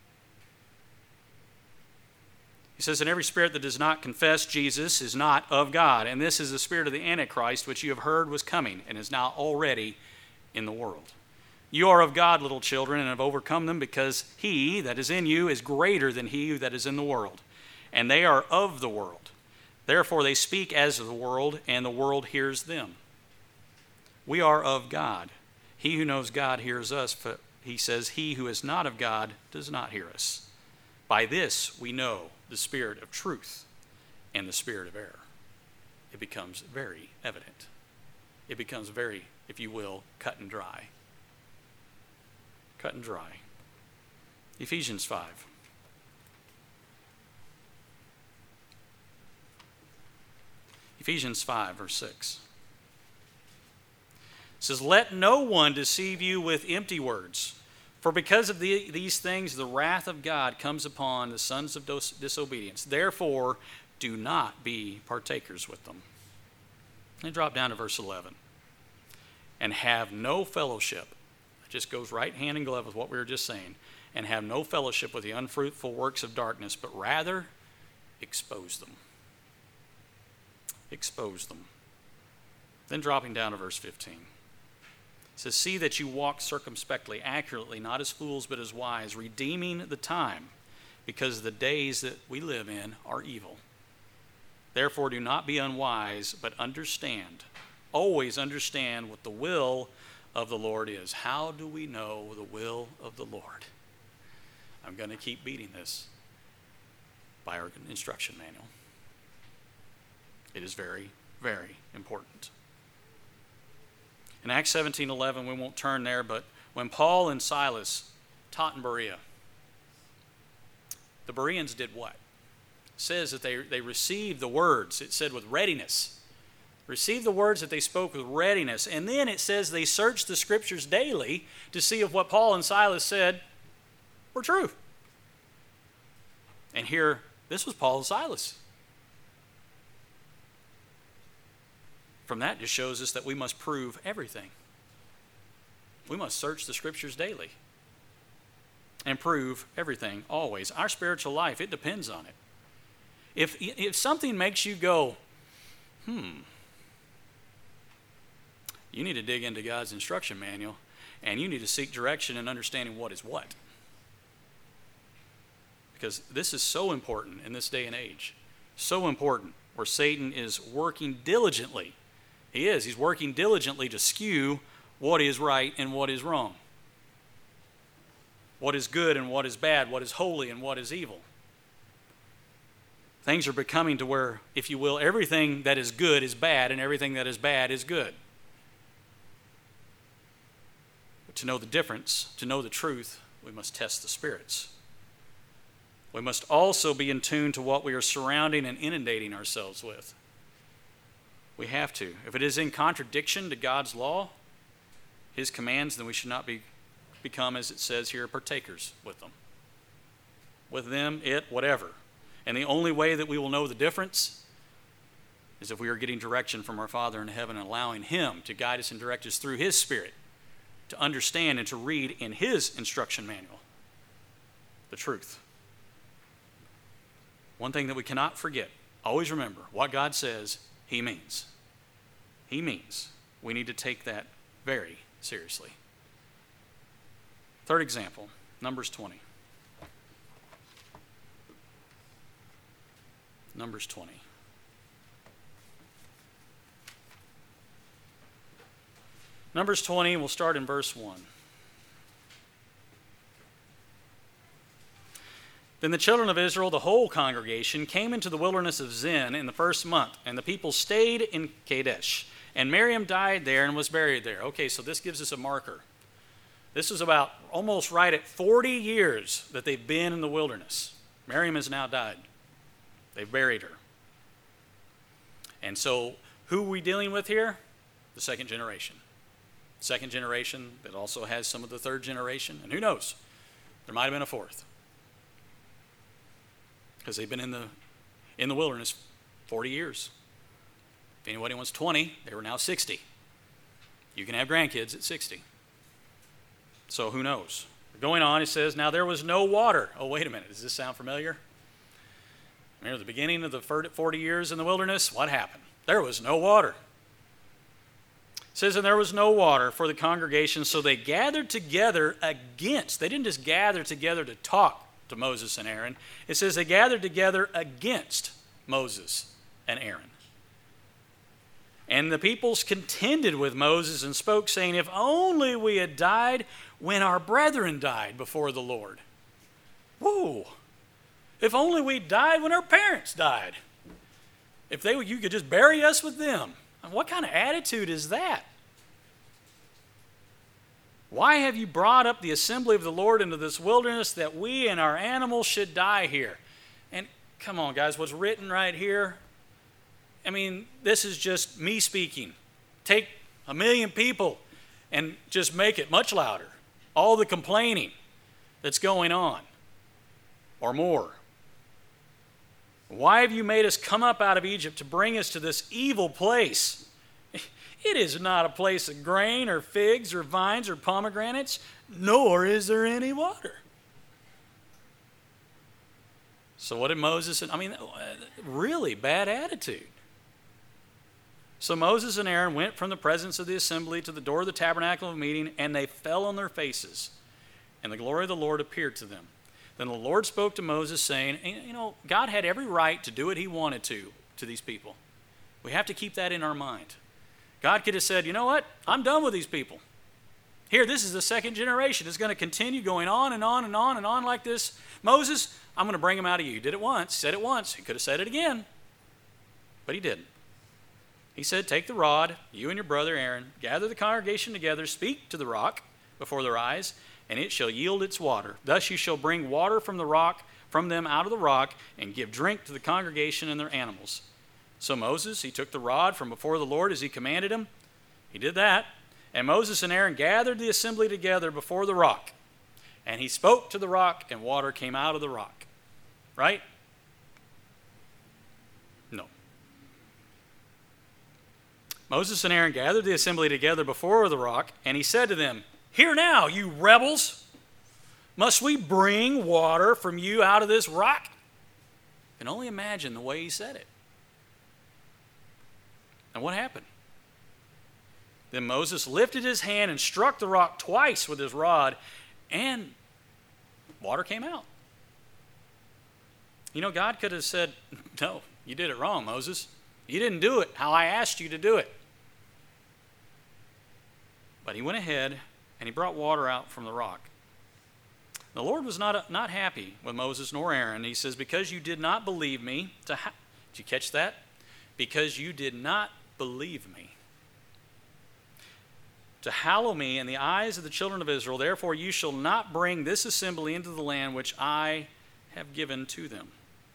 He says, and every spirit that does not confess Jesus is not of God, and this is the spirit of the Antichrist, which you have heard was coming and is now already in the world. You are of God, little children, and have overcome them, because He that is in you is greater than he that is in the world. And they are of the world. Therefore they speak as of the world, and the world hears them. We are of God. He who knows God hears us, but He says, he who is not of God does not hear us. By this we know the spirit of truth and the spirit of error. It becomes very evident. It becomes very, if you will, cut and dry. Cut and dry. Ephesians 5. Ephesians 5, verse 6. It says, let no one deceive you with empty words, for because of these things the wrath of God comes upon the sons of disobedience. Therefore, do not be partakers with them. And drop down to verse 11. And have no fellowship. It just goes right hand in glove with what we were just saying. And have no fellowship with the unfruitful works of darkness, but rather expose them. Expose them. Then dropping down to verse 15. It says, see that you walk circumspectly, accurately, not as fools, but as wise, redeeming the time, because the days that we live in are evil. Therefore, do not be unwise, but understand. Always understand what the will of the Lord is. How do we know the will of the Lord? I'm going to keep beating this by our instruction manual. It is very, very important. In Acts 17:11, we won't turn there, but when Paul and Silas taught in Berea, the Bereans did what? It says that they received the words. It said with readiness. Received the words that they spoke with readiness. And then it says they searched the scriptures daily to see if what Paul and Silas said were true. And here, this was Paul and Silas. From that just shows us that we must prove everything. We must search the scriptures daily and prove everything always. Our spiritual life, it depends on it. If something makes you go, you need to dig into God's instruction manual and you need to seek direction in understanding what is what. Because this is so important in this day and age. So important, where Satan is working diligently. He is. He's working diligently to skew what is right and what is wrong. What is good and what is bad. What is holy and what is evil. Things are becoming to where, if you will, everything that is good is bad and everything that is bad is good. But to know the difference, to know the truth, we must test the spirits. We must also be in tune to what we are surrounding and inundating ourselves with. We have to. If it is in contradiction to God's law, his commands, then we should not become, as it says here, partakers with them. With them, it, whatever. And the only way that we will know the difference is if we are getting direction from our Father in heaven and allowing him to guide us and direct us through his Spirit to understand and to read in his instruction manual the truth. One thing that we cannot forget, always remember, what God says, he means. He means. We need to take that very seriously. Third example, Numbers 20. Numbers 20. Numbers 20, we'll start in verse 1. Then the children of Israel, the whole congregation, came into the wilderness of Zin in the first month, and the people stayed in Kadesh. And Miriam died there and was buried there. Okay, so this gives us a marker. This is about almost right at 40 years that they've been in the wilderness. Miriam has now died. They've buried her. And so who are we dealing with here? The second generation. Second generation that also has some of the third generation. And who knows? There might have been a fourth. Because they've been in the wilderness 40 years. If anybody wants 20, they were now 60. You can have grandkids at 60. So who knows? Going on, it says, now there was no water. Oh, wait a minute. Does this sound familiar? Remember the beginning of the 40 years in the wilderness? What happened? There was no water. It says, and there was no water for the congregation, so they gathered together against. They didn't just gather together to talk to Moses and Aaron. It says they gathered together against Moses and Aaron. And the peoples contended with Moses and spoke, saying, if only we had died when our brethren died before the Lord. Whoa. If only we died when our parents died. If you could just bury us with them. What kind of attitude is that? Why have you brought up the assembly of the Lord into this wilderness that we and our animals should die here? And come on, guys, what's written right here? I mean, this is just me speaking. Take 1 million people and just make it much louder. All the complaining that's going on, or more. Why have you made us come up out of Egypt to bring us to this evil place? It is not a place of grain or figs or vines or pomegranates, nor is there any water. So what did Moses say? I mean, really bad attitude. So Moses and Aaron went from the presence of the assembly to the door of the tabernacle of meeting, and they fell on their faces, and the glory of the Lord appeared to them. Then the Lord spoke to Moses, saying, God had every right to do what he wanted to these people. We have to keep that in our mind. God could have said, you know what? I'm done with these people. Here, this is the second generation. It's going to continue going on and on and on and on like this. Moses, I'm going to bring them out of you. He did it once, said it once. He could have said it again, but he didn't. He said, take the rod, you and your brother Aaron, gather the congregation together, speak to the rock before their eyes, and it shall yield its water. Thus you shall bring water from the rock, from them out of the rock, and give drink to the congregation and their animals. So Moses, he took the rod from before the Lord as he commanded him. He did that. And Moses and Aaron gathered the assembly together before the rock. And he spoke to the rock, and water came out of the rock. Right? No. Moses and Aaron gathered the assembly together before the rock, and he said to them, hear now, you rebels, must we bring water from you out of this rock? You can only imagine the way he said it. And what happened? Then Moses lifted his hand and struck the rock twice with his rod, and water came out. God could have said, no, you did it wrong, Moses. You didn't do it how I asked you to do it. But he went ahead and he brought water out from the rock. The Lord was not happy with Moses nor Aaron. He says, because you did not believe me, did you catch that? Because you did not believe me, to hallow me in the eyes of the children of Israel. Therefore you shall not bring this assembly into the land which I have given to them.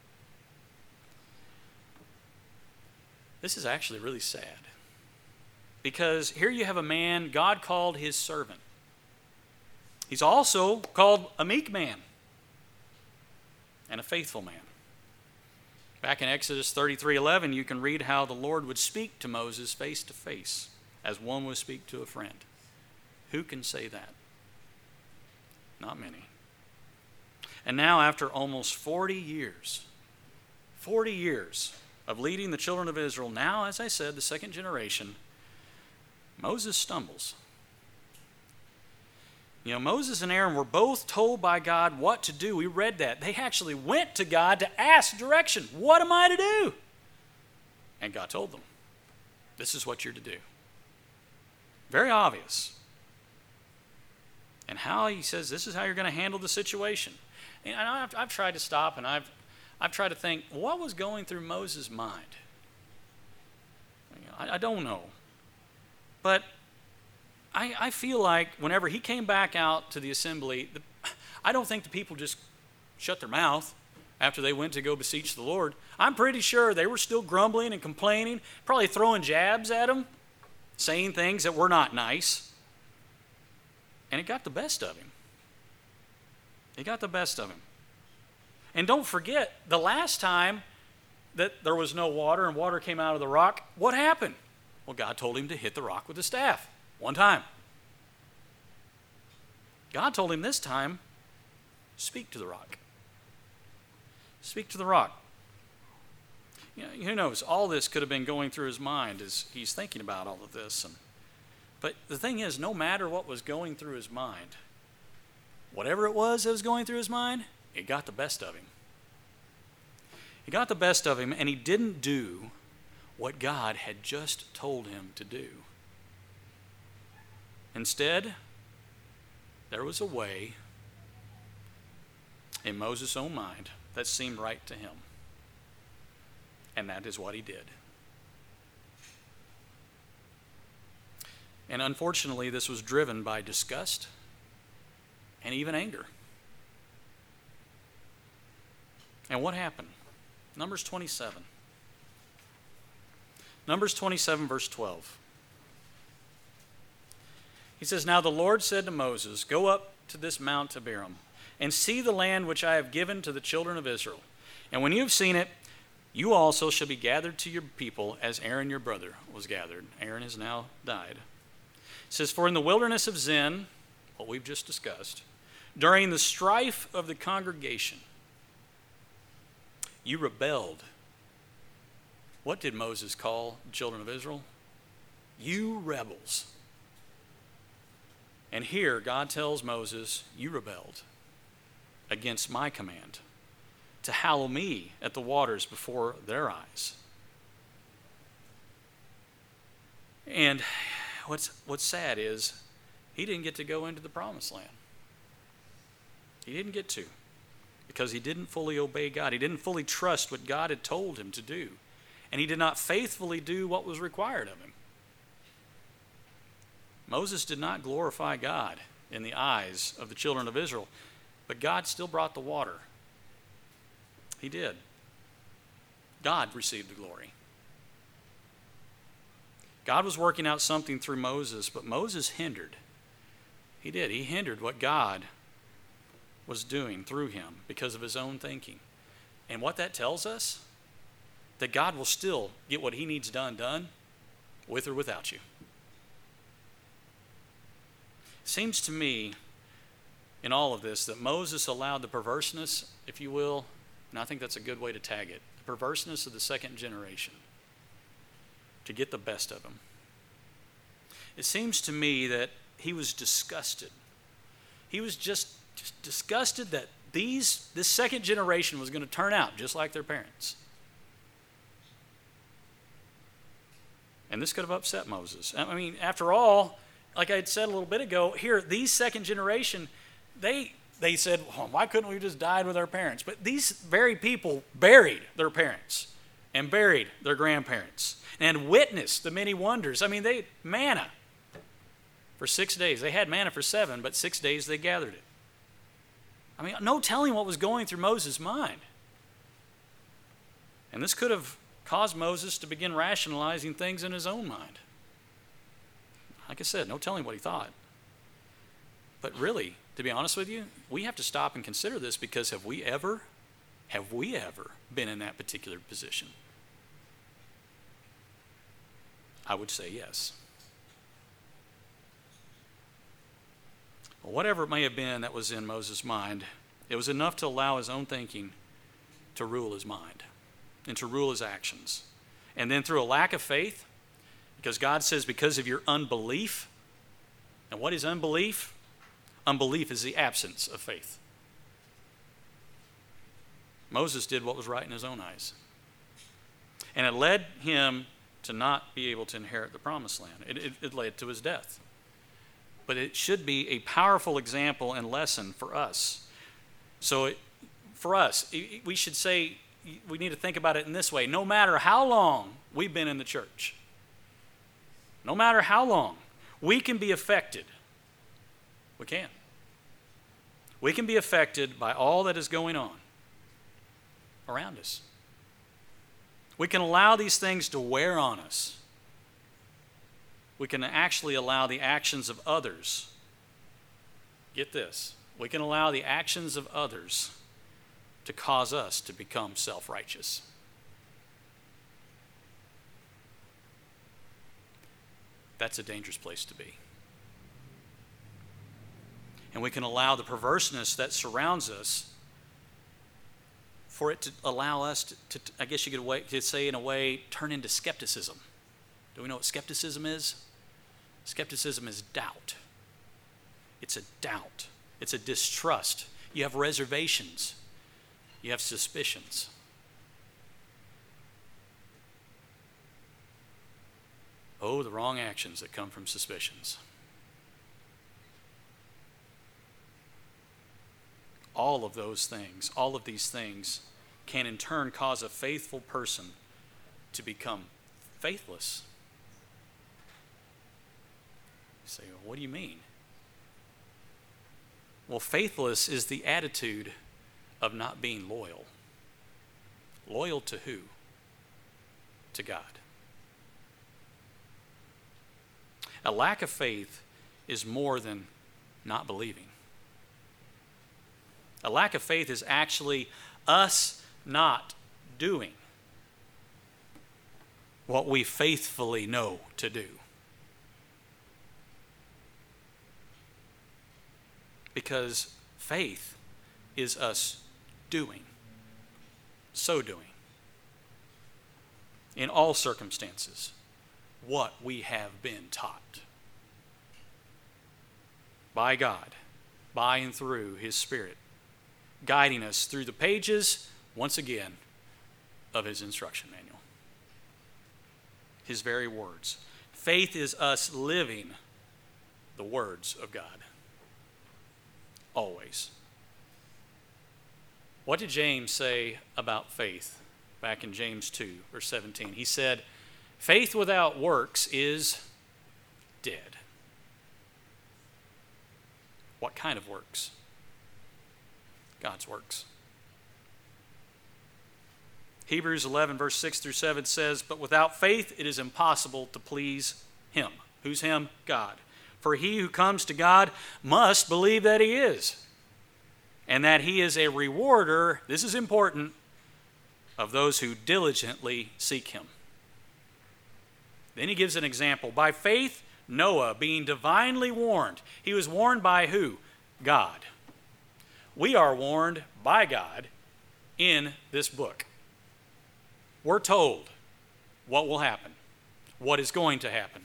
This is actually really sad. Because here you have a man God called his servant. He's also called a meek man and a faithful man. Back in Exodus 33:11, you can read how the Lord would speak to Moses face to face, as one would speak to a friend. Who can say that? Not many. And now, after almost 40 years of leading the children of Israel, now, as I said, the second generation, Moses stumbles. You know, Moses and Aaron were both told by God what to do. We read that. They actually went to God to ask direction. What am I to do? And God told them, this is what you're to do. Very obvious. And how he says, this is how you're going to handle the situation. And I've tried to stop and I've tried to think, what was going through Moses' mind? I don't know. But I feel like whenever he came back out to the assembly, I don't think the people just shut their mouth after they went to go beseech the Lord. I'm pretty sure they were still grumbling and complaining, probably throwing jabs at him, saying things that were not nice. And it got the best of him. It got the best of him. And don't forget, the last time that there was no water and water came out of the rock, what happened? Well, God told him to hit the rock with a staff. One time. God told him this time, speak to the rock. Speak to the rock. You know, who knows? All this could have been going through his mind as he's thinking about all of this. But the thing is, no matter what was going through his mind, whatever it was that was going through his mind, it got the best of him. It got the best of him, and he didn't do what God had just told him to do. Instead, there was a way in Moses' own mind that seemed right to him. And that is what he did. And unfortunately, this was driven by disgust and even anger. And what happened? Numbers 27. Numbers 27, verse 12. He says, Now the Lord said to Moses, Go up to this Mount Abiram, and see the land which I have given to the children of Israel. And when you have seen it, you also shall be gathered to your people as Aaron your brother was gathered. Aaron has now died. It says, For in the wilderness of Zin, what we've just discussed, during the strife of the congregation, you rebelled. What did Moses call the children of Israel? You rebels. And here God tells Moses, you rebelled against my command to hallow me at the waters before their eyes. And what's sad is he didn't get to go into the promised land. He didn't get to, because he didn't fully obey God. He didn't fully trust what God had told him to do. And he did not faithfully do what was required of him. Moses did not glorify God in the eyes of the children of Israel, but God still brought the water. He did. God received the glory. God was working out something through Moses, but Moses hindered. He did. He hindered what God was doing through him because of his own thinking. And what that tells us, that God will still get what he needs done with or without you. It seems to me in all of this that Moses allowed the perverseness, if you will, and I think that's a good way to tag it, the perverseness of the second generation to get the best of him. It seems to me that he was disgusted. He was just disgusted that this second generation was going to turn out just like their parents. And this could have upset Moses. I mean, after all, like I had said a little bit ago, here, these second generation, they said, well, why couldn't we just died with our parents? But these very people buried their parents and buried their grandparents and witnessed the many wonders. I mean, manna For 6 days. They had manna for 7, but 6 days they gathered it. I mean, no telling what was going through Moses' mind. And this could have caused Moses to begin rationalizing things in his own mind. Like I said, no telling what he thought. But really, to be honest with you, we have to stop and consider this, because have we ever been in that particular position? I would say yes. Well, whatever it may have been that was in Moses' mind, it was enough to allow his own thinking to rule his mind and to rule his actions. And then through a lack of faith, because God says because of your unbelief, and what is unbelief? Unbelief is the absence of faith. Moses did what was right in his own eyes. And it led him to not be able to inherit the promised land. It led to his death. But it should be a powerful example and lesson for us. So for us, we should say, we need to think about it in this way. No matter how long we've been in the church, no matter how long, we can be affected. We can. We can be affected by all that is going on around us. We can allow these things to wear on us. We can actually allow the actions of others. Get this. We can allow the actions of others to cause us to become self-righteous. That's a dangerous place to be. And we can allow the perverseness that surrounds us for it to allow us to I guess you could say in a way, turn into skepticism. Do we know what skepticism is? Skepticism is doubt. It's a doubt. It's a distrust. You have reservations. You have suspicions. Oh, the wrong actions that come from suspicions. All of those things, all of these things can in turn cause a faithful person to become faithless. You say, well, what do you mean? Well, faithless is the attitude of not being loyal. Loyal to who? To God. A lack of faith is more than not believing. A lack of faith is actually us not doing what we faithfully know to do. Because faith is us doing, so doing, in all circumstances, what we have been taught by God, by and through His Spirit, guiding us through the pages, once again, of His instruction manual. His very words. Faith is us living the words of God. Always. What did James say about faith back in James 2, verse 17? He said, faith without works is dead. What kind of works? God's works. Hebrews 11, verse 6 through 7 says, but without faith it is impossible to please Him. Who's Him? God. For he who comes to God must believe that He is, and that He is a rewarder, this is important, of those who diligently seek Him. Then he gives an example. By faith, Noah, being divinely warned. He was warned by who? God. We are warned by God in this book. We're told what will happen, what is going to happen.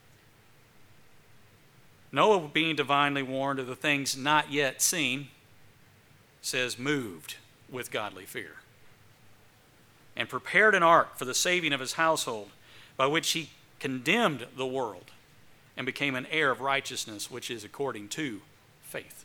Noah, being divinely warned of the things not yet seen, says, moved with godly fear, and prepared an ark for the saving of his household, by which he condemned the world and became an heir of righteousness, which is according to faith.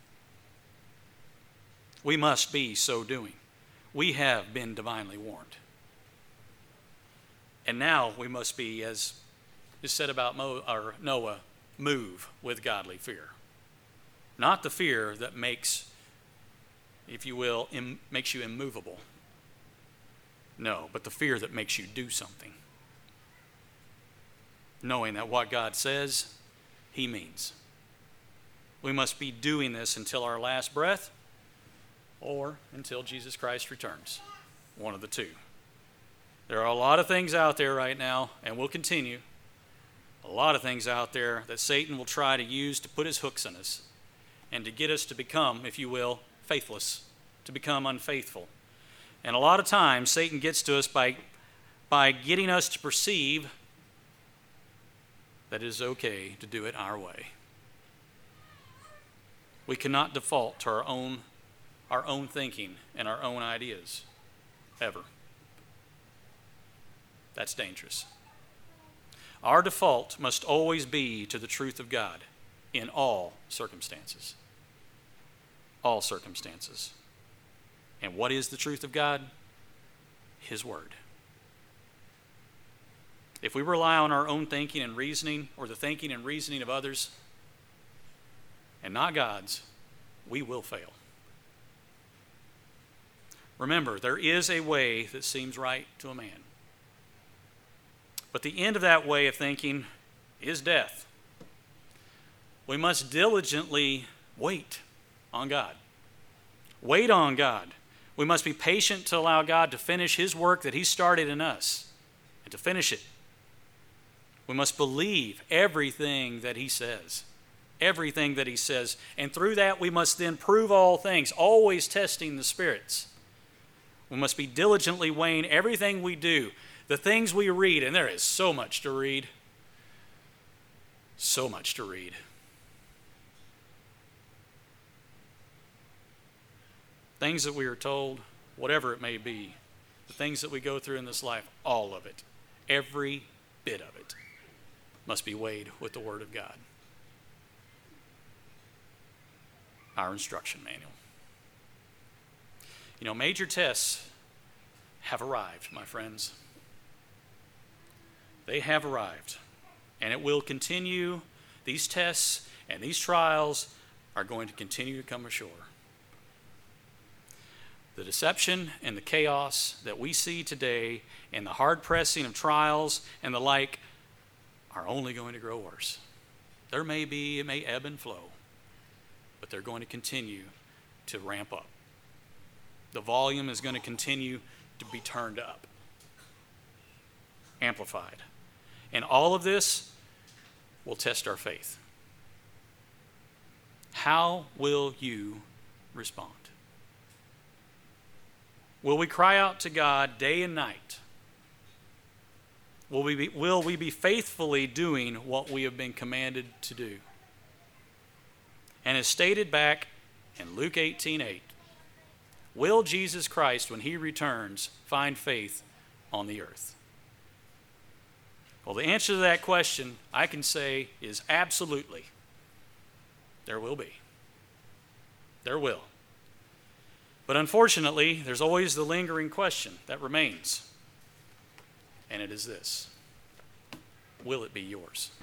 We must be so doing. We have been divinely warned. And now we must be, as is said about Noah, move with godly fear. Not the fear that makes, if you will, makes you immovable. No, but the fear that makes you do something. Knowing that what God says, He means. We must be doing this until our last breath or until Jesus Christ returns. One of the two. There are a lot of things out there right now, and will continue. A lot of things out there that Satan will try to use to put his hooks in us and to get us to become, if you will, faithless, to become unfaithful. And a lot of times, Satan gets to us by getting us to perceive that it is okay to do it our way. We cannot default to our own thinking and our own ideas, ever. That's dangerous. Our default must always be to the truth of God in all circumstances. All circumstances. And what is the truth of God? His Word. If we rely on our own thinking and reasoning, or the thinking and reasoning of others, and not God's, we will fail. Remember, there is a way that seems right to a man. But the end of that way of thinking is death. We must diligently wait on God. Wait on God. We must be patient to allow God to finish His work that He started in us and to finish it. We must believe everything that He says. Everything that He says. And through that we must then prove all things, always testing the spirits. We must be diligently weighing everything we do, the things we read, and there is so much to read. So much to read. Things that we are told, whatever it may be, the things that we go through in this life, all of it, every bit of it, must be weighed with the Word of God. Our instruction manual. You know, major tests have arrived, my friends. They have arrived. And it will continue. These tests and these trials are going to continue to come ashore. The deception and the chaos that we see today and the hard pressing of trials and the like are only going to grow worse. It may ebb and flow, but they're going to continue to ramp up. The volume is going to continue to be turned up, amplified. And all of this will test our faith. How will you respond? Will we cry out to God day and night? Will we be faithfully doing what we have been commanded to do? And as stated back in Luke 18:8, will Jesus Christ, when He returns, find faith on the earth? Well, the answer to that question, I can say, is absolutely. There will be. There will. But unfortunately, there's always the lingering question that remains. And it is this: will it be yours?